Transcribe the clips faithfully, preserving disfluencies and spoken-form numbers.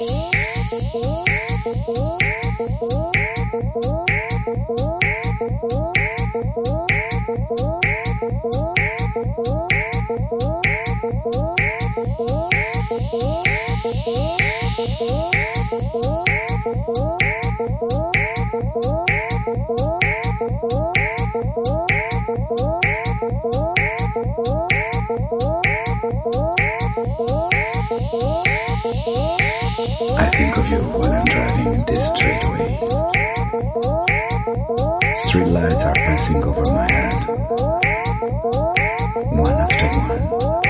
I think of you while I'm driving in this straightaway. Street lights are passing over my head, one after one.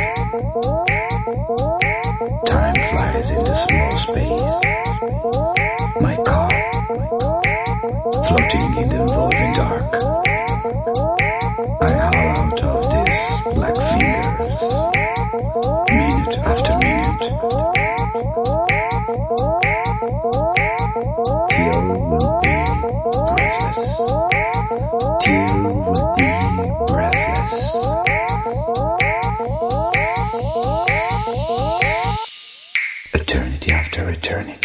Time flies in the small space. My car, floating in the evolving dark. I haul out of these black fingers, minute after minute. Till we'll be breathless. Till we'll be breathless. Eternity after eternity.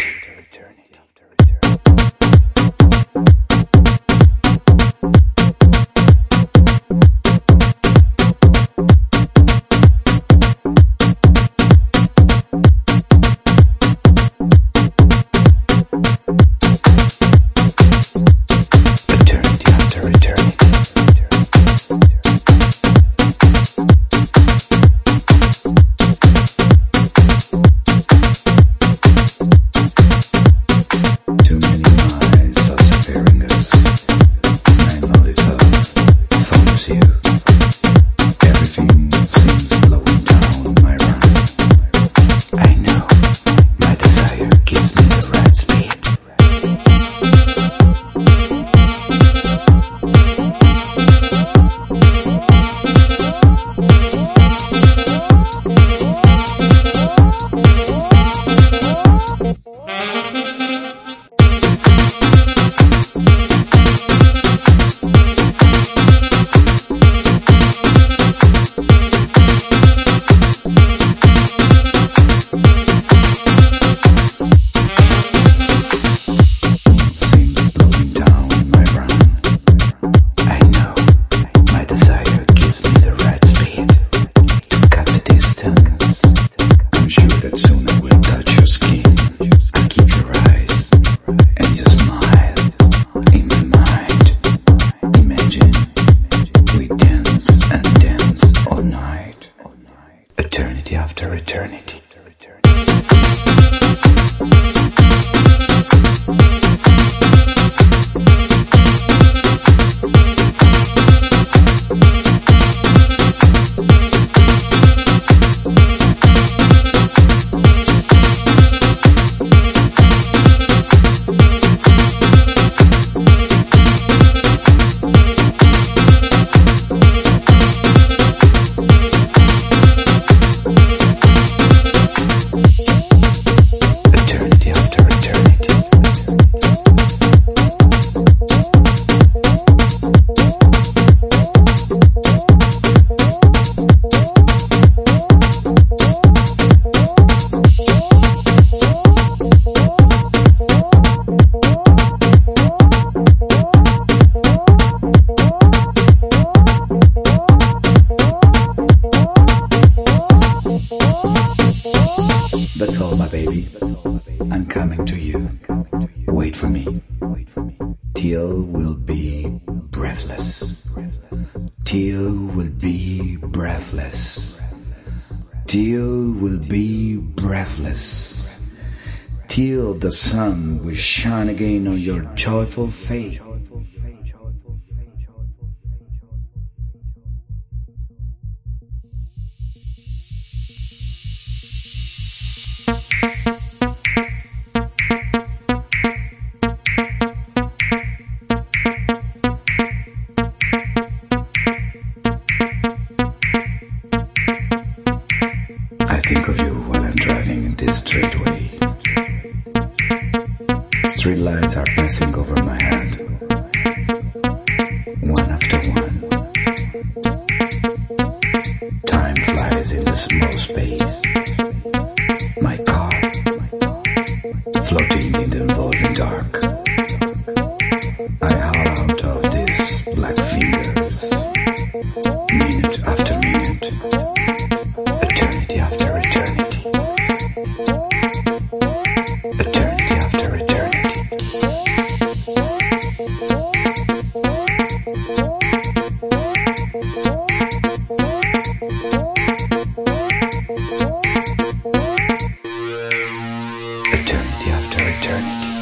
Eternity after eternity. That's all, my baby. I'm coming to you. Wait for me. Till we'll be breathless. Till we'll be breathless. Till we'll be breathless. Till the sun will shine again on your joyful face. I think of you while I'm driving in this straightaway. Street lights are passing over my head, one after one. Time flies in the small space. My car, floating in the evolving dark. I howl out of these black fingers, minute after minute, eternity after eternity, eternity after eternity. Eternity after eternity.